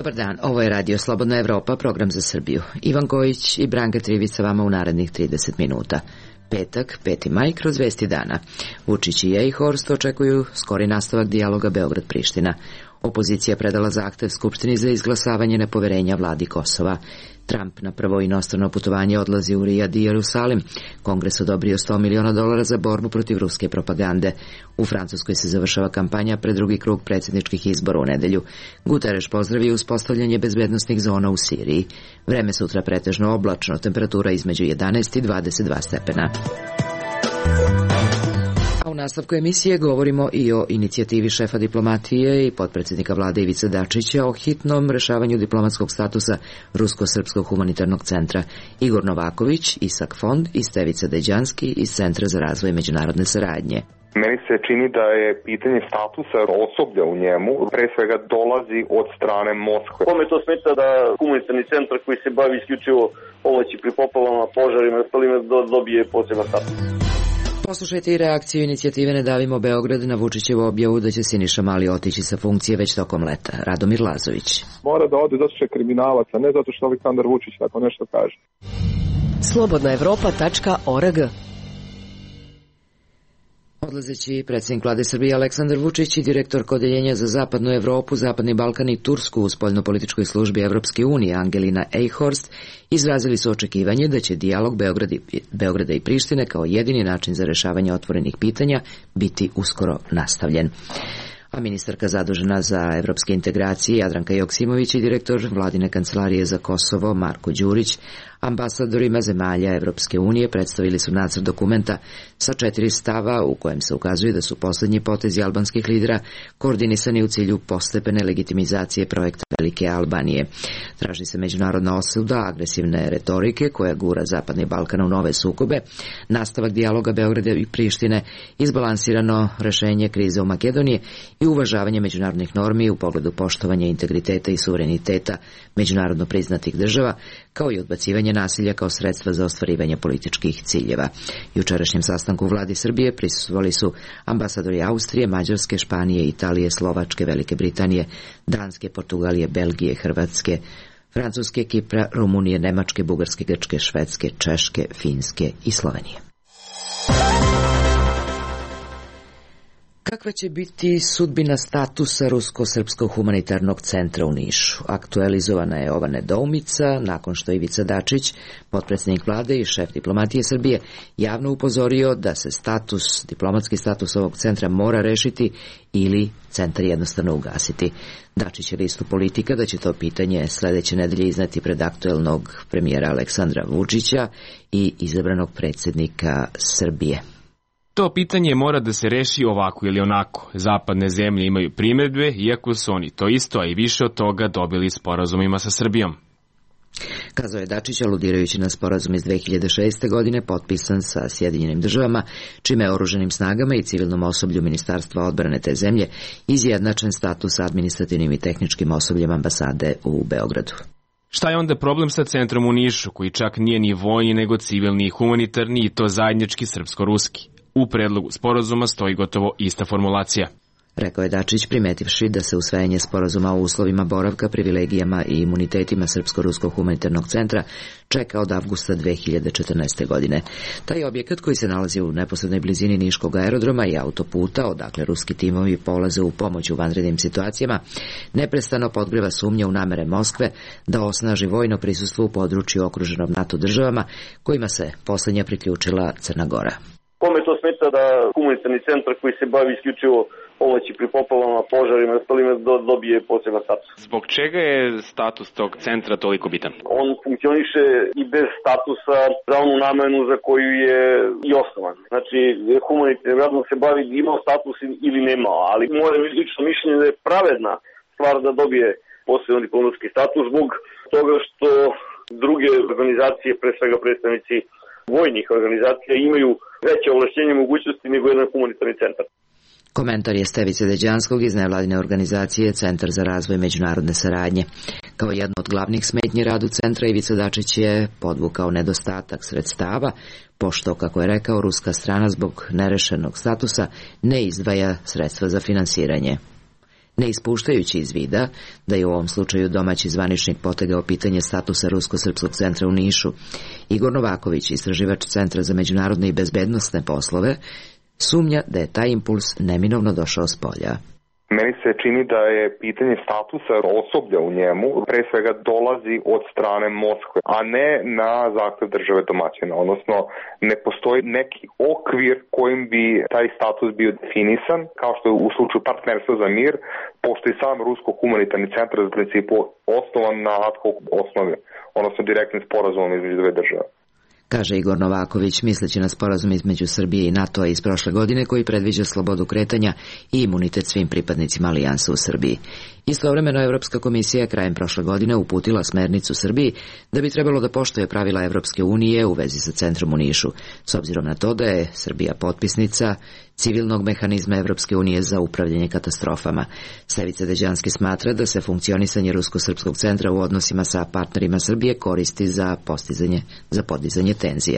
Dobar dan, ovo je Radio Slobodna Evropa, program za Srbiju. Ivan Kojić i Branka Trivić sa vama u narednih 30 minuta. Petak, 5. maj, kroz vesti dana. Vučić i Eichhorst očekuju skori nastavak dijaloga Beograd-Priština. Opozicija predala zahtev Skupštini za izglasavanje nepoverenja vladi Kosova. Trump na prvo inostrano putovanje odlazi u Rijad i Jerusalim. Kongres odobrio $100 miliona za borbu protiv ruske propagande. U Francuskoj se završava kampanja pred drugi krug predsjedničkih izbora u nedelju. Guterres pozdravio uspostavljanje bezbednosnih zona u Siriji. Vreme sutra pretežno oblačno, temperatura između 11 i 22 stepena. U nastavku emisije govorimo i o inicijativi šefa diplomatije i potpredsjednika vlade Ivice Dačića o hitnom rešavanju diplomatskog statusa Rusko-srpskog humanitarnog centra. Igor Novaković, Isak Fond i Stevica Deđanski iz Centra za razvoj međunarodne saradnje. Meni se čini da je pitanje statusa osoblja u njemu pre svega dolazi od strane Moskve. Kome to smeta da humanitarni centar koji se bavi isključivo pomoći pri poplavama, požarima i ostalima dobije poseban status? Poslušajte i reakciju inicijative Ne davimo Beograd na Vučićevu objavu da će Siniša Mali otići sa funkcije već tokom leta. Radomir Lazović. Mora da ode zato što je kriminalac, a ne zato što Aleksandar Vučić tako nešto kaže. slobodnaevropa.org. Odlazeći predsjednik vlade Srbije Aleksandar Vučić i direktorka odeljenja za zapadnu Evropu, zapadni Balkan i Tursku u spoljnopolitičkoj službi Evropske unije Angelina Eichhorst izrazili su očekivanje da će dijalog Beograda i Prištine kao jedini način za rešavanje otvorenih pitanja biti uskoro nastavljen. A ministarka zadužena za evropske integracije Jadranka Joksimović i direktor vladine kancelarije za Kosovo Marko Đurić ambasadorima zemalja Evropske unije predstavili su nacrt dokumenta sa 4 stava u kojem se ukazuje da su poslednji potezi albanskih lidera koordinisani u cilju postepene legitimizacije projekta Velike Albanije. Traži se međunarodna osuda agresivne retorike koja gura Zapadni Balkan u nove sukobe, nastavak dijaloga Beograda i Prištine, izbalansirano rešenje krize u Makedoniji i uvažavanje međunarodnih normi u pogledu poštovanja integriteta i suvereniteta međunarodno priznatih država, kao i odbacivanje nasilja kao sredstva za ostvarivanje političkih ciljeva. Jučerašnjem sastanku u vladi Srbije prisustvovali su ambasadori Austrije, Mađarske, Španije, Italije, Slovačke, Velike Britanije, Danske, Portugalije, Belgije, Hrvatske, Francuske, Kipra, Rumunije, Nemačke, Bugarske, Grčke, Švedske, Češke, Finske i Slovenije. Kakva će biti sudbina statusa Rusko-srpskog humanitarnog centra u Nišu? Aktualizovana je ova nedoumica nakon što Ivica Dačić, potpredsjednik vlade i šef diplomatije Srbije, javno upozorio da se diplomatski status ovog centra mora rešiti ili centar jednostavno ugasiti. Dačić je listu Politika da će to pitanje sledeće nedelje izneti pred aktuelnog premijera Aleksandra Vučića i izabranog predsjednika Srbije. To pitanje mora da se reši ovako ili onako. Zapadne zemlje imaju primedbe, iako su oni to isto, a i više od toga dobili sporazumima sa Srbijom. Kazao je Dačić, aludirajući na sporazum iz 2006. godine potpisan sa Sjedinjenim državama, čime je oružanim snagama i civilnom osoblju Ministarstva odbrane te zemlje izjednačen status administrativnim i tehničkim osobljem ambasade u Beogradu. Šta je onda problem sa centrom u Nišu, koji čak nije ni vojni nego civilni i humanitarni i to zajednički srpsko-ruski? U predlogu sporazuma stoji gotovo ista formulacija. Rekao je Dačić, primetivši da se usvajanje sporazuma o uslovima boravka, privilegijama i imunitetima Srpsko-ruskog humanitarnog centra čeka od avgusta 2014. godine. Taj objekat, koji se nalazi u neposrednoj blizini Niškog aerodroma i autoputa, odakle ruski timovi polaze u pomoć u vanrednim situacijama, neprestano podgreva sumnje u namere Moskve da osnaži vojno prisustvo u području okruženom NATO državama, kojima se poslednja priključila Crna Gora. Kome to smeta da humanitarni centar koji se bavi isključivo pomoći pri poplavama, požarima i ostalima dobije poseban status? Zbog čega je status tog centra toliko bitan? On funkcioniše i bez statusa za onu namenu za koju je i osnovan. Znači, humanitarni rad se bavi imao status ili nemao, ali moje lično mišljenje da je pravedna stvar da dobije poseban diplomatski status zbog toga što druge organizacije, pre svega predstavnici vojnih organizacija, imaju veće ovlašćenje i mogućnosti nego jedan humanitarni centar. Komentar je Stevice Deđanskog iz nevladine organizacije Centar za razvoj međunarodne saradnje. Kao jedno od glavnih smetnji radu centra, Ivica Dačić je podvukao nedostatak sredstava, pošto, kako je rekao, ruska strana zbog nerešenog statusa ne izdvaja sredstva za finansiranje. ne ispuštajući iz vida da je u ovom slučaju domaći zvaničnik potegao pitanje statusa Rusko-srpskog centra u Nišu. Igor Novaković, istraživač Centra za međunarodne i bezbednosne poslove, sumnja da je taj impuls neminovno došao s polja. Meni se čini da je pitanje statusa osoblja u njemu pre svega dolazi od strane Moskve, a ne na zahtev države domaćina. Odnosno, ne postoji neki okvir kojim bi taj status bio definisan, kao što je u slučaju partnerstva za mir, pošto je sam Rusko-humanitarni centar za principu osnovan na ad hoc osnovi, odnosno direktnim sporazumom između dve države. Kaže Igor Novaković, misleći na sporazum između Srbije i NATO-a iz prošle godine koji predviđa slobodu kretanja i imunitet svim pripadnicima alijansa u Srbiji. Istovremeno, Evropska komisija je krajem prošle godine uputila smernicu Srbiji da bi trebalo da poštuje pravila Evropske unije u vezi sa centrom u Nišu, s obzirom na to da je Srbija potpisnica civilnog mehanizma Evropske unije za upravljanje katastrofama. Stevica Deđanski smatra da se funkcionisanje Rusko-srpskog centra u odnosima sa partnerima Srbije koristi za podizanje tenzija.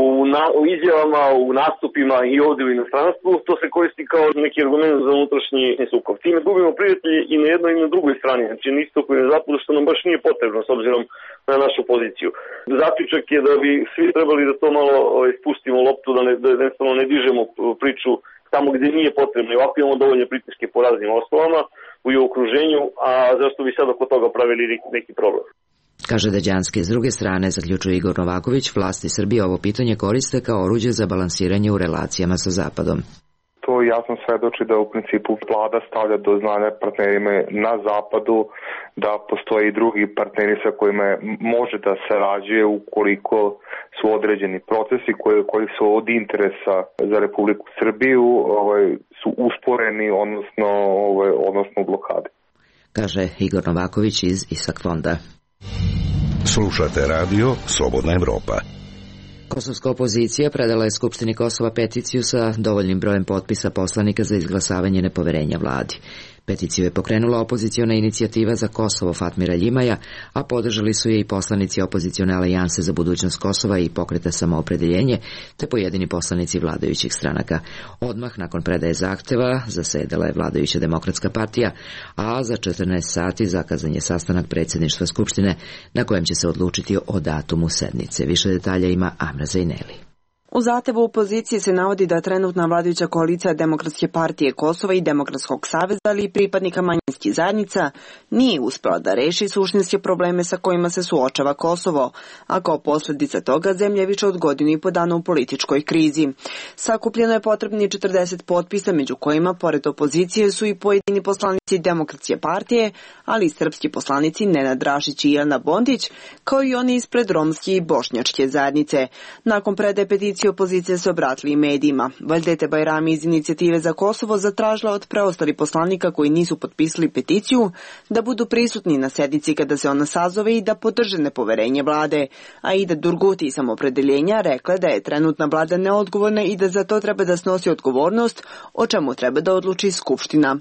U izjavama, u nastupima i ovdje u inostranstvu, to se koristi kao neki argument za unutrašnji sukob. Time gubimo prijatelji i na jednoj i na drugoj strani, znači na istoku i na zapadu, što nam baš nije potrebno s obzirom na našu poziciju. Zaključak je da bi svi trebali da to malo spustimo loptu, da jednostavno ne dižemo priču tamo gdje nije potrebno. I ovako imamo dovoljno pritiske po raznim osnovama u okruženju, a zašto bi sad oko toga pravili neki problem? Kaže Deđanski. S druge strane, zaključuje Igor Novaković, vlasti Srbije ovo pitanje koriste kao oruđe za balansiranje u relacijama sa Zapadom. To jasno svedoči da u principu vlada stavlja do znanja partnerima na Zapadu da postoje i drugi partneri sa kojima može da sarađuje ukoliko su određeni procesi koji su od interesa za Republiku Srbiju su usporeni, odnosno u blokadi. Kaže Igor Novaković iz ISAK fonda. Slušate radio Slobodna Evropa. Kosovska opozicija predala je Skupštini Kosova peticiju sa dovoljnim brojem potpisa poslanika za izglasavanje nepoverenja vladi. Peticiju je pokrenula opoziciona inicijativa za Kosovo Fatmira Ljimaja, a podržali su je i poslanici opozicione alijanse za budućnost Kosova i Pokreta samoopredeljenje, te pojedini poslanici vladajućih stranaka. Odmah nakon predaje zahteva zasedala je vladajuća Demokratska partija, a za 14 sati zakazan je sastanak predsjedništva Skupštine na kojem će se odlučiti o datumu sednice. Više detalja ima Amra Zajneli. U zahtevu opozicije se navodi da trenutna vladajuća koalicija Demokratske partije Kosova i Demokratskog saveza, ali i pripadnika manjinskih zajednica, nije uspela da reši suštinske probleme sa kojima se suočava Kosovo, a kao posljedica toga zemlja je više od godinu i po dana u političkoj krizi. Sakupljeno je potrebni 40 potpisa, među kojima, pored opozicije, su i pojedini poslanici Demokratske partije, ali i srpski poslanici Nenad Rašić i Jelena Bondić, kao i oni ispred romske i bošnjačke zajednice. Nakon predaje peticije opozicije se obratili i medijima. Vajdete Bajrami iz Inicijative za Kosovo zatražila od preostalih poslanika koji nisu potpisali peticiju da budu prisutni na sednici kada se ona sazove i da podrže nepoverenje vlade. A Ida Durguti iz Samoopredeljenja rekla da je trenutna vlada neodgovorna i da za to treba da snosi odgovornost, o čemu treba da odluči Skupština.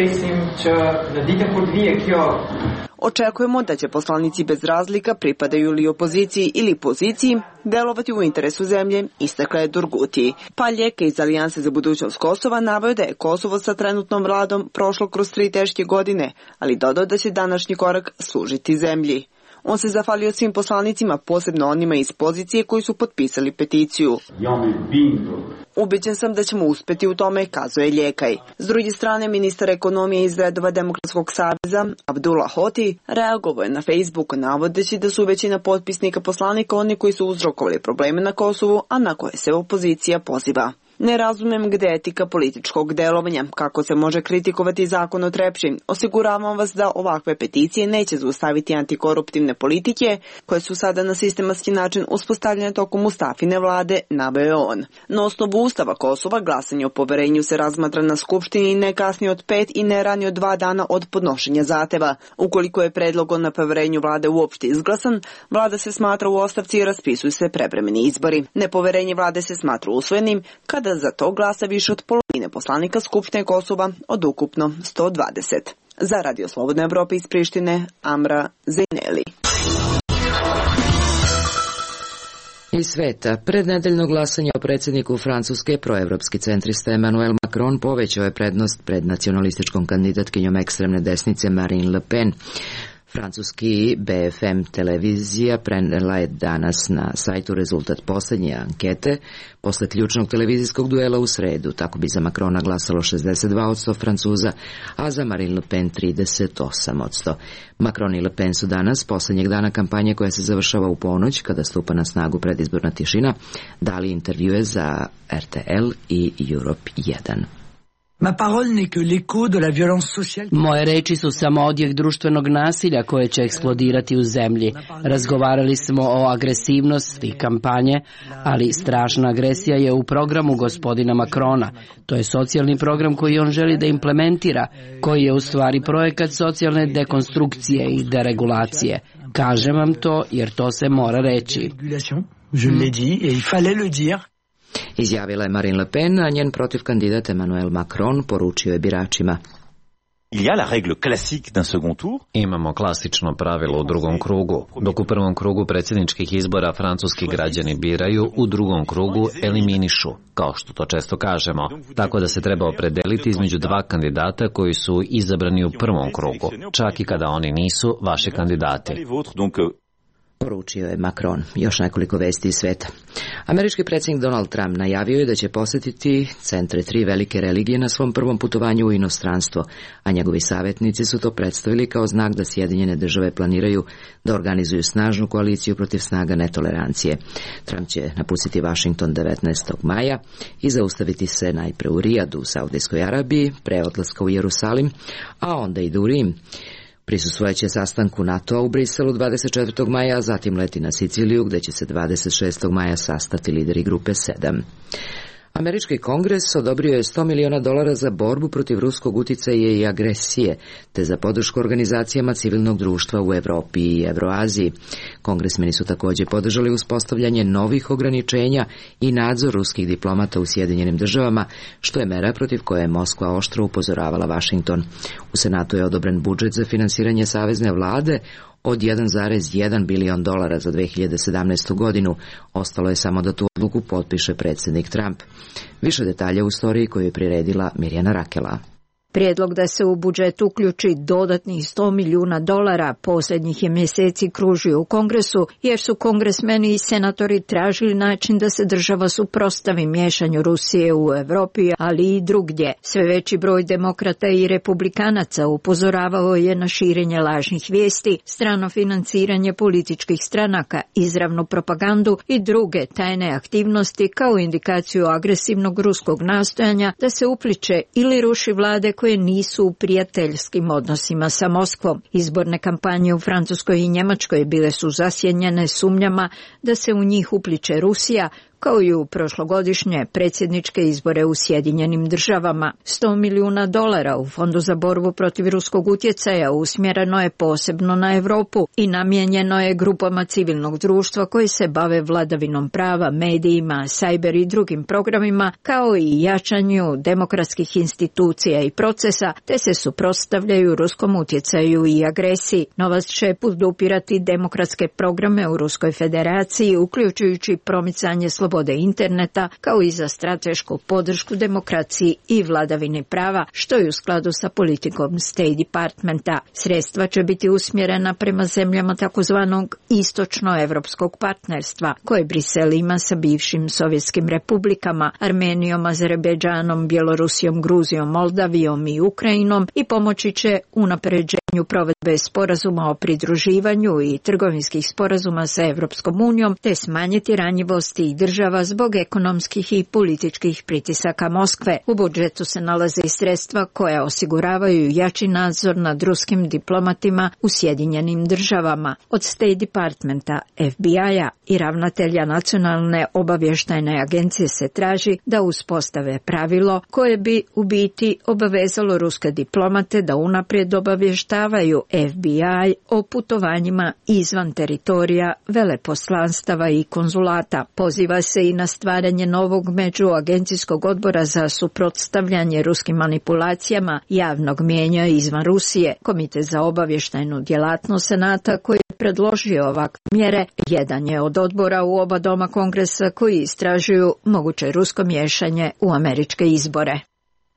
Očekujemo da će poslanici bez razlika, pripadaju li opoziciji ili poziciji, delovati u interesu zemlje, istakla je Durguti. Paljeka iz Alijanse za budućnost Kosova naveo da je Kosovo sa trenutnom vladom prošlo kroz 3 teške godine, ali dodao da će današnji korak služiti zemlji. On se zahvalio svim poslanicima, posebno onima iz pozicije koji su potpisali peticiju. Ubeđen sam da ćemo uspeti u tome, kazuje Ljekaj. S druge strane, ministar ekonomije iz redova Demokratskog saveza, Abdullah Hoti, reagovao je na Facebooku navodeći da su većina potpisnika poslanika oni koji su uzrokovali probleme na Kosovu, a na koje se opozicija poziva. Ne razumem gde je etika političkog delovanja, kako se može kritikovati zakon o Trepči. Osiguravam vas da ovakve peticije neće zaustaviti antikoruptivne politike, koje su sada na sistematski način uspostavljene tokom Mustafine vlade, naveo je on. Na osnovu Ustava Kosova glasanje o poverenju se razmatra na Skupštini ne kasnije od 5 i ne ranije od 2 dana od podnošenja zahteva. Ukoliko je predlog o nepoverenju vlade uopšte izglasan, vlada se smatra u ostavci i raspisuju se prevremeni izbori. Nepoverenje vlade se smatra usvojenim kada za to glasa više od polovine poslanika Skupštine Kosova od ukupno 120. Za Radio Slobodna Evropa iz Prištine, Amra Zajneli. Iz sveta, pred nedeljno glasanje o predsjedniku Francuske, proevropski centrista Emmanuel Macron Macron povećao je prednost pred nacionalističkom kandidatkinjom ekstremne desnice Marine Le Pen. Francuski BFM televizija prenela je danas na sajtu rezultat posljednje ankete posle ključnog televizijskog duela u sredu. Tako bi za Macrona glasalo 62% Francuza, a za Marine Le Pen 38%. Macron i Le Pen su danas, posljednjeg dana kampanje koja se završava u ponoć, kada stupa na snagu predizborna tišina, dali intervjue za RTL i Europe 1. Moje reči su samo odjek društvenog nasilja koje će eksplodirati u zemlji. Razgovarali smo o agresivnosti kampanje, ali strašna agresija je u programu gospodina Macrona. To je socijalni program koji on želi da implementira, koji je u stvari projekat socijalne dekonstrukcije i deregulacije. Kažem vam to jer to se mora reći. Izjavila je Marine Le Pen, a njen protiv kandidat Emmanuel Macron poručio je biračima. Imamo klasično pravilo u drugom krugu. Dok u prvom krugu predsjedničkih izbora francuski građani biraju, u drugom krugu eliminišu, kao što to često kažemo. Tako da se treba opredeliti između dva kandidata koji su izabrani u prvom krugu, čak i kada oni nisu vaši kandidati. Poručio je Macron. Još nekoliko vesti iz sveta. Američki predsjednik Donald Trump najavio je da će posjetiti centre 3 velike religije na svom prvom putovanju u inostranstvo, a njegovi savjetnici su to predstavili kao znak da Sjedinjene države planiraju da organizuju snažnu koaliciju protiv snaga netolerancije. Trump će napustiti Washington 19. maja i zaustaviti se najpre u Rijadu u Saudijskoj Arabiji, pre odlaska u Jerusalim, a onda ide u Rim. Prisustvovat sastanku NATO-a u Briselu 24. maja, a zatim leti na Siciliju, gde će se 26. maja sastati lideri grupe 7. Američki kongres odobrio je $100 miliona za borbu protiv ruskog uticaja i agresije, te za podršku organizacijama civilnog društva u Evropi i Evroaziji. Kongresmeni su također podržali uspostavljanje novih ograničenja i nadzor ruskih diplomata u Sjedinjenim državama, što je mera protiv koje je Moskva oštro upozoravala Washington. U Senatu je odobren budžet za finansiranje savezne vlade od $1,1 bilion za 2017. godinu. Ostalo je samo da tu odluku potpiše predsjednik Trump. Više detalja u storiji koju je priredila Mirjana Rakela. Prijedlog da se u budžet uključi dodatnih $100 milijuna posljednjih je mjeseci kružio u Kongresu, jer su kongresmeni i senatori tražili način da se država suprotstavi miješanju Rusije u Europi, ali i drugdje. Sve veći broj demokrata i republikanaca upozoravao je na širenje lažnih vijesti, strano financiranje političkih stranaka, izravnu propagandu i druge tajne aktivnosti kao indikaciju agresivnog ruskog nastojanja da se upliče ili ruši vlade koje nisu u prijateljskim odnosima sa Moskvom. Izborne kampanje u Francuskoj i Njemačkoj bile su zasjenjene sumnjama da se u njih upliče Rusija, kao i u prošlogodišnje predsjedničke izbore u Sjedinjenim državama. $100 milijuna u Fondu za borbu protiv ruskog utjecaja usmjereno je posebno na Europu i namijenjeno je grupama civilnog društva koji se bave vladavinom prava, medijima, sajber i drugim programima, kao i jačanju demokratskih institucija i procesa, te se suprotstavljaju ruskom utjecaju i agresiji. Novac će podupirati demokratske programe u Ruskoj federaciji, uključujući promicanje slobode interneta, kao i za stratešku podršku demokraciji i vladavini prava, što je u skladu sa politikom State Departmenta. Sredstva će biti usmjerena prema zemljama takozvanog istočnoevropskog partnerstva, koje Brisel ima sa bivšim sovjetskim republikama, Armenijom, Azerbejdžanom, Bjelorusijom, Gruzijom, Moldavijom i Ukrajinom, i pomoći će unapređenju provedbe sporazuma o pridruživanju i trgovinskih sporazuma sa Evropskom unijom, te smanjiti ranjivosti i država zbog ekonomskih i političkih pritisaka Moskve. U budžetu se nalaze i sredstva koja osiguravaju jači nadzor nad ruskim diplomatima u Sjedinjenim državama. Od State Departmenta, FBI-a i ravnatelja Nacionalne obavještajne agencije se traži da uspostave pravilo koje bi u biti obavezalo ruske diplomate da unaprijed obavještavaju FBI o putovanjima izvan teritorija veleposlanstava i konzulata. Poziva se i na stvaranje novog međuagencijskog odbora za suprotstavljanje ruskim manipulacijama javnog mijenja izvan Rusije. Komitet za obavještajnu djelatnost Senata, koji je predložio ovakve mjere, jedan je od odbora u oba doma Kongresa koji istražuju moguće rusko miješanje u američke izbore.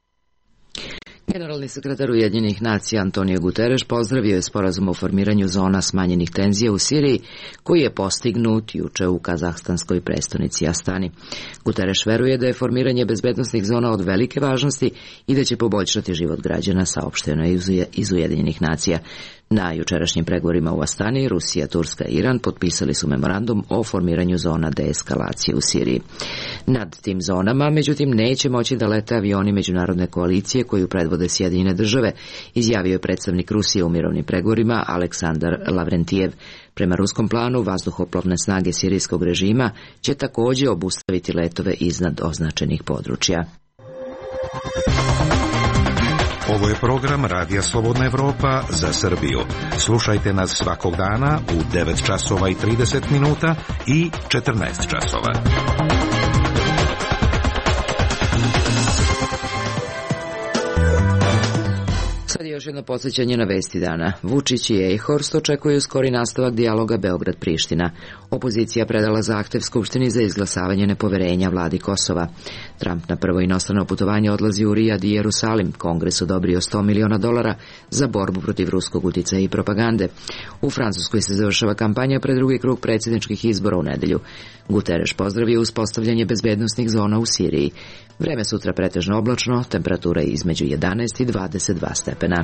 Generalni sekretar Ujedinjenih nacija Antonio Guterres pozdravio je sporazum o formiranju zona smanjenih tenzija u Siriji, koji je postignut juče u kazahstanskoj prestonici Astani. Guterres veruje da je formiranje bezbednosnih zona od velike važnosti i da će poboljšati život građana, saopšteno je iz Ujedinjenih nacija. Na jučerašnjim pregovorima u Astani, Rusija, Turska i Iran potpisali su memorandum o formiranju zona deeskalacije u Siriji. Nad tim zonama, međutim, neće moći da lete avioni međunarodne koalicije koju predvode Sjedinjene države, izjavio je predstavnik Rusije u mirovnim pregovorima Aleksandar Lavrentijev. Prema ruskom planu, vazduhoplovne snage sirijskog režima će također obustaviti letove iznad označenih područja. Ovo je program Radija Slobodna Evropa za Srbiju. Slušajte nas svakog dana u 9 časova i 30 minuta i 14 časova. Sad je još jedno podsjećanje na vesti dana. Vučić i Eichhorst očekuju skori nastavak dijaloga Beograd-Priština. Opozicija predala zahtev Skupštini za izglasavanje nepoverenja vladi Kosova. Trump na prvo inostrano putovanje odlazi u Rijad i Jerusalim. Kongres odobrio $100 miliona za borbu protiv ruskog uticaja i propagande. U Francuskoj se završava kampanja pred drugi krug predsjedničkih izbora u nedelju. Guterres pozdravio uspostavljanje bezbednosnih zona u Siriji. Vreme sutra pretežno oblačno, temperatura je između 11 i 22 stepena.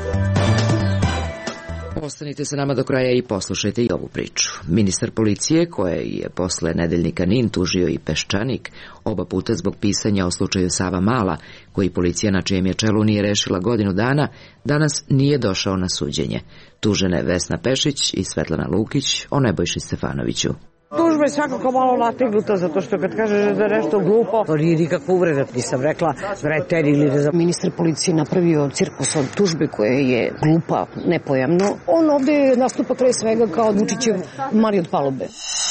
Ostanite sa nama do kraja i poslušajte i ovu priču. Ministar policije, koje je posle nedeljnika NIN tužio i Peščanik, oba puta zbog pisanja o slučaju Sava Mala, koji policija na čijem je čelu nije rešila godinu dana, danas nije došao na suđenje. Tužene Vesna Pešić i Svetlana Lukić o Nebojši Stefanoviću. Tužba je svakako malo nategnuta, zato što kad kažeš da je nešto glupo, to nije nikakva uvreda. Nisam rekla vreter ili da za... Ministar policije napravio cirkus od tužbe koja je glupa, nepojamno. On ovde nastupa pre svega kao Vučićev Mari od palube.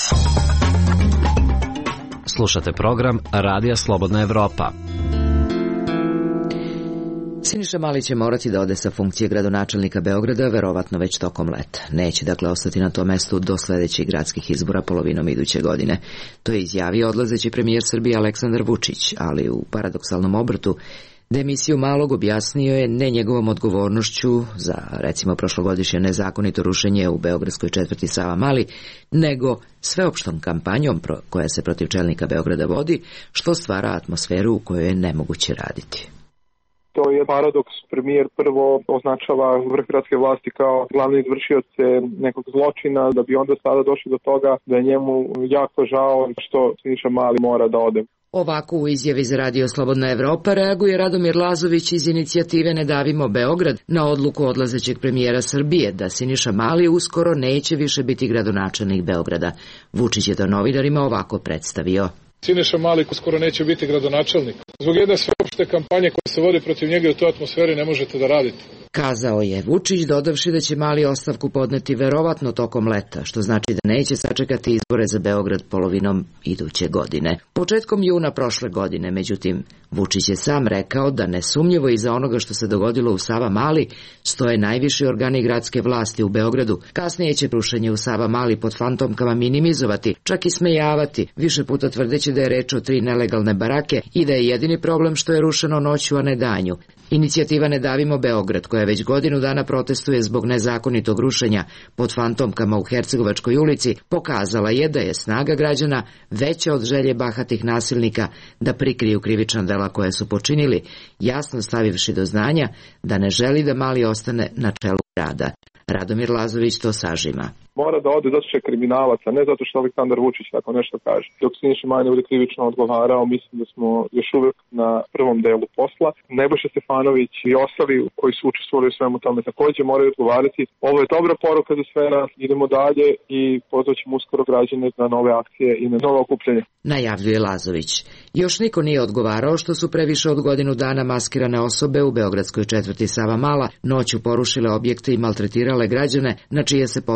Slušate program Radija Slobodna Evropa. Siniša Mali će morati da ode sa funkcije gradonačelnika Beograda verovatno već tokom leta. Neće dakle ostati na tom mestu do sledećih gradskih izbora polovinom iduće godine. To je izjavio odlazeći premijer Srbije Aleksandar Vučić, ali u paradoksalnom obrtu demisiju Malog objasnio je ne njegovom odgovornošću za, recimo, prošlogodišnje nezakonito rušenje u beogradskoj četvrti Sava Mali, nego sveopštom kampanjom koja se protiv čelnika Beograda vodi, što stvara atmosferu u kojoj je nemoguće raditi. To je paradoks. Premijer prvo označava vrh gradske vlasti kao glavni izvršioc nekog zločina, da bi onda sada došli do toga da je njemu jako žao što Siniša Mali mora da ode. Ovako u izjavi za Radio Slobodna Evropa reaguje Radomir Lazović iz inicijative Ne davimo Beograd na odluku odlazećeg premijera Srbije da Siniša Mali uskoro neće više biti gradonačelnik Beograda. Vučić je to novinarima ovako predstavio. Siniša Mali skoro neće biti gradonačelnik. Zbog jedne sveopšte kampanje koja se vodi protiv njega u toj atmosferi ne možete da radite. Kazao je Vučić, dodavši da će Mali ostavku podneti verovatno tokom leta, što znači da neće sačekati izbore za Beograd polovinom iduće godine. Početkom juna prošle godine, međutim, Vučić je sam rekao da nesumnjivo iza onoga što se dogodilo u Sava Mali stoje najviši organi gradske vlasti u Beogradu. Kasnije će rušenje u Sava Mali pod fantomkama minimizovati, čak i smejavati, više puta tvrdeći da je reč o 3 nelegalne barake i da je jedini problem što je rušeno noću, a ne danju. Inicijativa Ne davimo Beograd, koja već godinu dana protestuje zbog nezakonitog rušenja pod fantomkama u Hercegovačkoj ulici, pokazala je da je snaga građana veća od želje bahatih nasilnika da prikriju krivična dela koje su počinili, jasno stavivši do znanja da ne želi da Mali ostane na čelu grada. Radomir Lazović to sažima. Mora da ode zato što je kriminalac, a ne zato što Aleksandar Vučić tako nešto kaže. Dok Siniša Mali bude krivično odgovarao, mislim da smo još uvek na prvom delu posla. Nebojša Stefanović i ostali koji su učestvovali u svemu tome takođe moraju odgovarati. Ovo je dobra poruka za sve nas, idemo dalje i pozvaćemo uskoro građane na nove akcije i na nove okupljanje. Najavljuje Lazović. Još niko nije odgovarao što su previše od godinu dana maskirane osobe u beogradskoj četvrti Sava Mala noću porušile objekte i maltretirale građane, na čije se pozive policije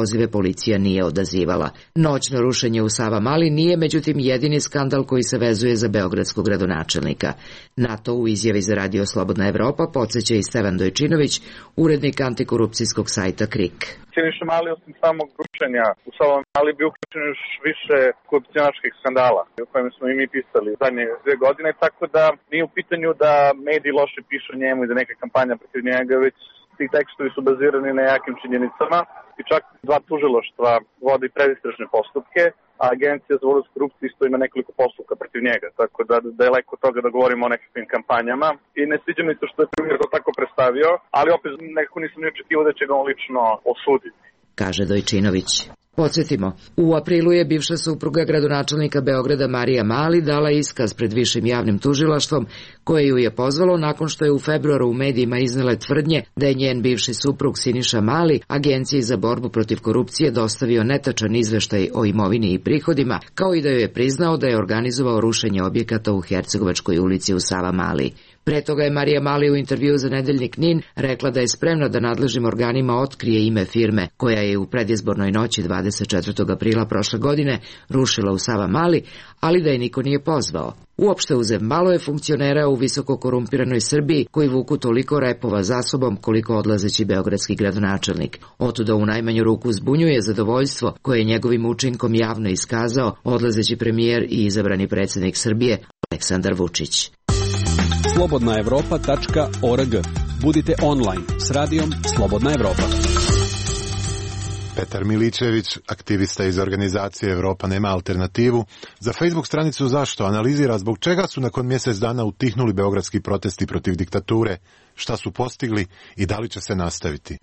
policija nije odazivala. Noćno rušenje u Savamali nije međutim jedini skandal koji se vezuje za beogradskog gradonačelnika. Na to u izjavi za Radio Slobodna Evropa podsjeća i Stevan Dojčinović, urednik antikorupcijskog sajta KRIK. Siniša Mali, osim samog rušenja u Savamali, bi uključeno još više korupcionaških skandala o kojima smo i mi pisali zadnje 2 godine, tako da nije u pitanju da mediji loše pišu o njemu i da neka kampanja protiv njega, već ti tekstovi su bazirani na jakim činjenicama i čak 2 tužilaštva vode predistražne postupke, a Agencija za borbu s korupcijom isto ima nekoliko postupka protiv njega, tako da daleko od toga da govorimo o nekakvim kampanjama. I ne sviđa mi se što je premijer to tako predstavio, ali opet nekako nisam ni očekivao da će ga on lično osuditi, kaže Dojčinović. Podsjetimo, u aprilu je bivša supruga gradonačelnika Beograda Marija Mali dala iskaz pred višim javnim tužilaštvom koje ju je pozvalo nakon što je u februaru u medijima iznele tvrdnje da je njen bivši suprug Siniša Mali Agenciji za borbu protiv korupcije dostavio netačan izveštaj o imovini i prihodima, kao i da joj je priznao da je organizovao rušenje objekata u Hercegovačkoj ulici u Savamali. Pre toga je Marija Mali u intervju za nedeljnik NIN rekla da je spremna da nadležnim organima otkrije ime firme koja je u predizbornoj noći 24. aprila prošle godine rušila u Savamali, ali da je niko nije pozvao. Uopšte uzev, malo je funkcionera u visoko korumpiranoj Srbiji koji vuku toliko repova za sobom koliko odlazeći beogradski gradonačelnik. Otuda u najmanju ruku zbunjuje zadovoljstvo koje je njegovim učinkom javno iskazao odlazeći premijer i izabrani predsjednik Srbije Aleksandar Vučić. slobodnaevropa.org. Budite online s radijom Slobodna Evropa. Petar Miličević, aktivista iz organizacije Evropa nema alternativu, za Facebook stranicu Zašto analizira zbog čega su nakon mjesec dana utihnuli beogradski protesti protiv diktature, šta su postigli i da li će se nastaviti.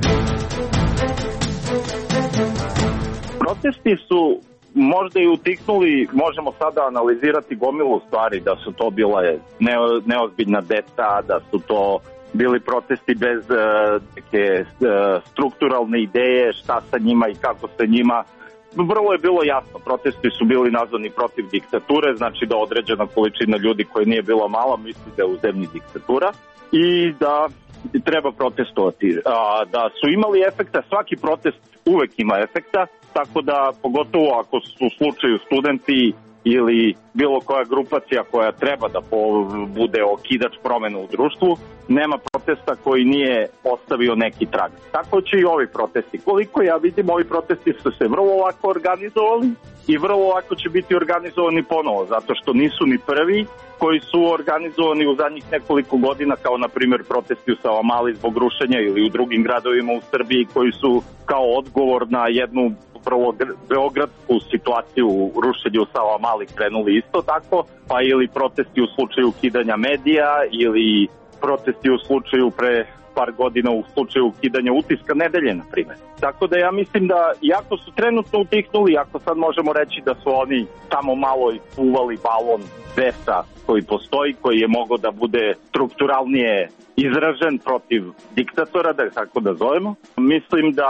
Protesti su možda i utihnuli, možemo sada analizirati gomilu stvari, da su to bile neozbiljna deca, da su to bili protesti bez neke strukturalne ideje, šta sa njima i kako sa njima. Vrlo je bilo jasno, protesti su bili nazvani protiv diktature, znači da određena količina ljudi koja nije bila mala misli da je u zemlji diktatura i da treba protestovati. Da su imali efekta, svaki protest uvek ima efekta, tako da pogotovo ako su u slučaju studenti ili bilo koja grupacija koja treba da bude okidač promena u društvu, nema protesta koji nije ostavio neki trag. Tako će i ovi protesti. Koliko ja vidim, ovi protesti su se vrlo lako organizovali i vrlo lako će biti organizovani ponovo, zato što nisu ni prvi koji su organizovani u zadnjih nekoliko godina, kao na primjer protesti u Savamali zbog rušenja ili u drugim gradovima u Srbiji koji su kao odgovor na jednu prvo beogradsku situaciju u rušenju u Savamali krenuli isto tako, pa ili protesti u slučaju ukidanja medija ili protesti u slučaju pre par godina u slučaju ukidanja utiska nedelje, na primjer. Tako da ja mislim da, iako su trenutno utihnuli, iako sad možemo reći da su oni tamo malo ispuvali balon besa koji postoji, koji je mogao da bude strukturalnije izražen protiv diktatora, da tako da zovemo, mislim da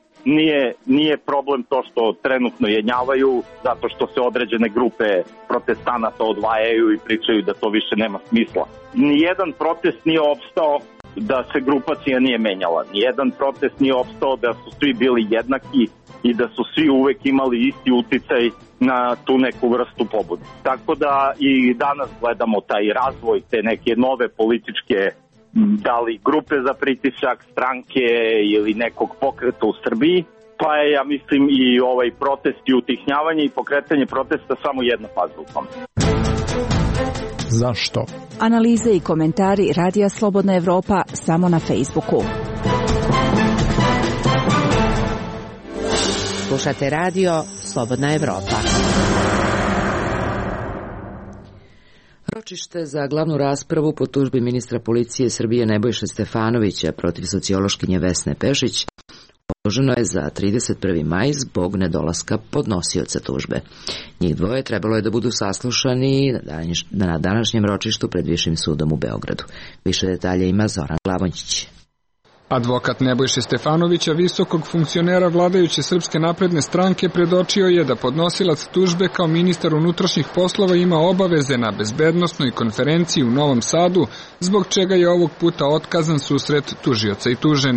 nije problem to što trenutno jenjavaju, zato što se određene grupe protestanata odvajaju i pričaju da to više nema smisla. Nijedan protest nije opstao da se grupacija nije menjala. Nijedan protest nije opstao da su svi bili jednaki i da su svi uvek imali isti uticaj na tu neku vrstu pobude. Tako da i danas gledamo taj razvoj te neke nove političke, da li grupe za pritisak, stranke ili nekog pokreta u Srbiji, pa je, ja mislim, i ovaj protest i utihnjavanje i pokretanje protesta samo jedna faza u tome. Zašto? Analize i komentari Radija Slobodna Evropa samo na Facebooku. Slušate Radio Slobodna Evropa. Ročište za glavnu raspravu po tužbi ministra policije Srbije Nebojše Stefanovića protiv sociološkinje Vesne Pešić odloženo je za 31. maj zbog nedolaska podnosioca tužbe. Njih dvoje trebalo je da budu saslušani na današnjem ročištu pred Višim sudom u Beogradu. Više detalja ima Zoran Glavonjić. Advokat Nebojše Stefanovića, visokog funkcionera vladajuće Srpske napredne stranke, predočio je da podnosilac tužbe kao ministar unutrašnjih poslova ima obaveze na bezbednosnoj konferenciji u Novom Sadu, zbog čega je ovog puta otkazan susret tužioca i tužene.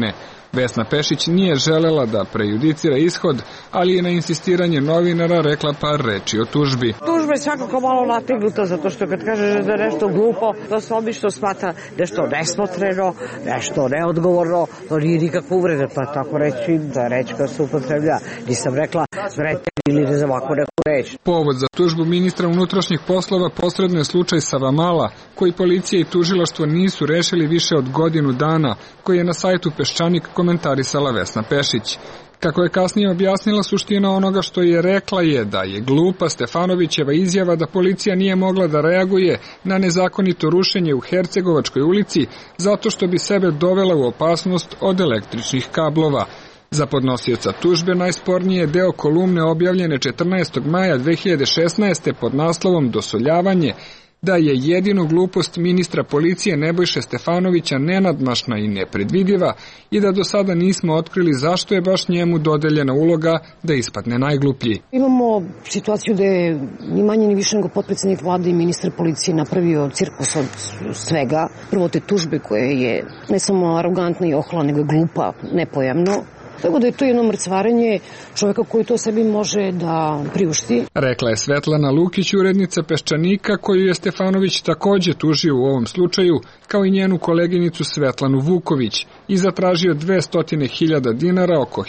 Vesna Pešić nije želela da prejudicira ishod, ali je na insistiranje novinara rekla par reči o tužbi. Tužba je svakako malo nategnuta, zato što kad kažeš da je nešto glupo, to se obično smatra nešto nesmotreno, nešto neodgovorno, to nije nikakva uvreda, pa tako reći, da reč koja se upotreblja. Nisam rekla vrete ili ne znam ako neku reč. Povod za tužbu ministra unutrašnjih poslova posredno je slučaj Savamala, koji policija i tužilaštvo nisu rešili više od godinu dana, koji je na sajtu Peščanik komentarisala Vesna Pešić. Kako je kasnije objasnila, suština onoga što je rekla je da je glupa Stefanovićeva izjava da policija nije mogla da reaguje na nezakonito rušenje u Hercegovačkoj ulici zato što bi sebe dovela u opasnost od električnih kablova. Za podnosioca tužbe najspornije je deo kolumne objavljene 14. maja 2016. pod naslovom Dosoljavanje, da je jedinu glupost ministra policije Nebojše Stefanovića nenadmašna i nepredvidiva i da do sada nismo otkrili zašto je baš njemu dodeljena uloga da ispadne najgluplji. Imamo situaciju da je ni manje ni više nego potpredsjednik vlade i ministar policije napravio cirkus od svega. Prvo te tužbe koje je ne samo arogantna i ohla, nego glupa, nepojamno. Tako da je to jedno mrcvarenje čovjeka koji to sebi može da priušti. Rekla je Svetlana Lukić, urednica Peščanika, koju je Stefanović takođe tužio u ovom slučaju, kao i njenu koleginicu Svetlanu Vuković, i zatražio 200.000 dinara, oko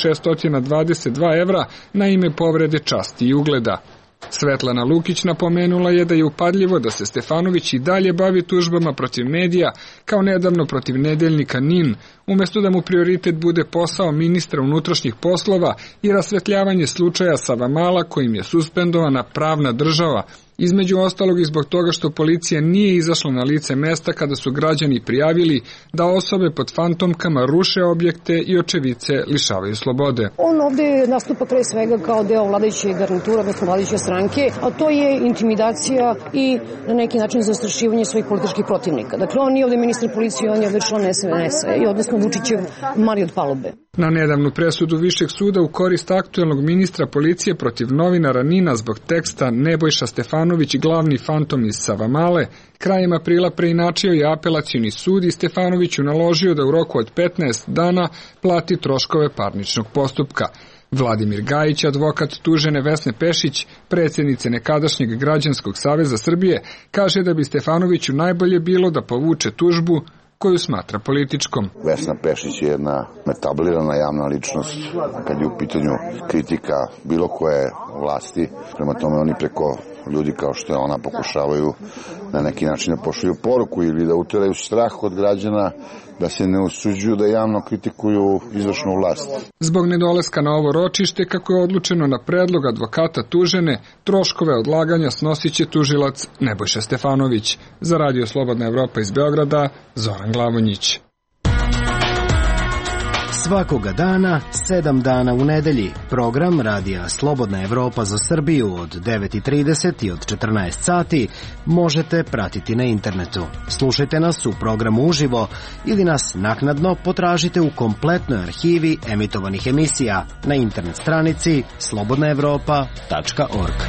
1622 evra, na ime povrede časti i ugleda. Svetlana Lukić napomenula je da je upadljivo da se Stefanović i dalje bavi tužbama protiv medija, kao nedavno protiv nedeljnika NIN, umesto da mu prioritet bude posao ministra unutrašnjih poslova i rasvetljavanje slučaja Savamala kojim je suspendovana pravna država, između ostalog i zbog toga što policija nije izašla na lice mesta kada su građani prijavili da osobe pod fantomkama ruše objekte i očevice lišavaju slobode. On ovde nastupa pre svega kao deo vladajuće garniture, odnosno vladajuće stranke, a to je intimidacija i na neki način zastrašivanje svojih političkih protivnika. Dakle, on nije ovde ministar policije, on je ovde član SNS-a i odnosno Vučićev Mari od palube. Na nedavnu presudu Višeg suda u korist aktuelnog ministra policije protiv novinara NIN-a zbog teksta Nebojša Stefanović, glavni fantom iz Savamale, krajem aprila preinačio je apelacioni sud i Stefanoviću naložio da u roku od 15 dana plati troškove parničnog postupka. Vladimir Gajić, advokat tužene Vesne Pešić, predsjednice nekadašnjeg Građanskog saveza Srbije, kaže da bi Stefanoviću najbolje bilo da povuče tužbu koju smatra političkom. Vesna Pešić je jedna metabolirana javna ličnost kad je u pitanju kritika bilo koje vlasti. Prema tome oni preko ljudi kao što je ona pokušavaju na neki način da pošalju poruku ili da uteraju strah od građana da se ne usuđuju da javno kritikuju izvršnu vlast. Zbog nedolaska na ovo ročište, kako je odlučeno na predlog advokata tužene, troškove odlaganja snosiće tužilac Nebojša Stefanović. Za Radio Slobodna Evropa iz Beograda, Zoran Glavonjić. Svakoga dana, 7 dana u nedelji, program Radija Slobodna Evropa za Srbiju od 9:30 i od 14 sati možete pratiti na internetu. Slušajte nas u programu uživo ili nas naknadno potražite u kompletnoj arhivi emitovanih emisija na internet stranici slobodnaevropa.org.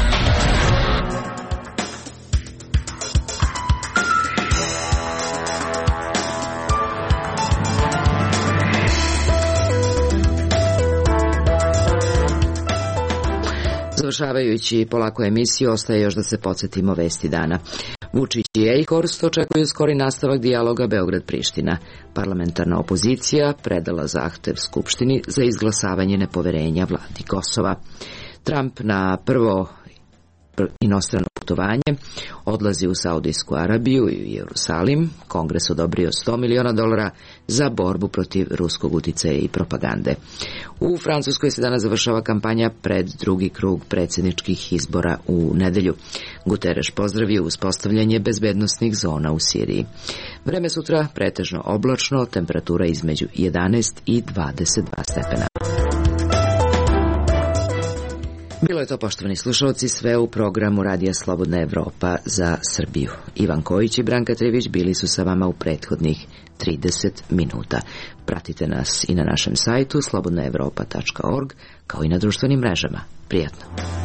Završavajući polako emisiju, ostaje još da se podsjetimo vesti dana. Vučić i Eichhorst očekuju skori nastavak dijaloga Beograd-Priština. Parlamentarna opozicija predala zahtev Skupštini za izglasavanje nepoverenja vladi Kosova. Trump na prvo inostrano putovanje odlazi u Saudijsku Arabiju i Jerusalim. Kongres odobrio $100 miliona za borbu protiv ruskog uticaja i propagande. U Francuskoj se danas završava kampanja pred drugi krug predsjedničkih izbora u nedelju. Guterres pozdravio uspostavljanje bezbednosnih zona u Siriji. Vreme sutra pretežno oblačno, temperatura između 11 i 22 stepena. Bilo je to, poštovani slušalci, sve u programu Radija Slobodna Evropa za Srbiju. Ivan Kojić i Branka Trivić bili su sa vama u prethodnih 30 minuta. Pratite nas i na našem sajtu slobodnaevropa.org, kao i na društvenim mrežama. Prijatno.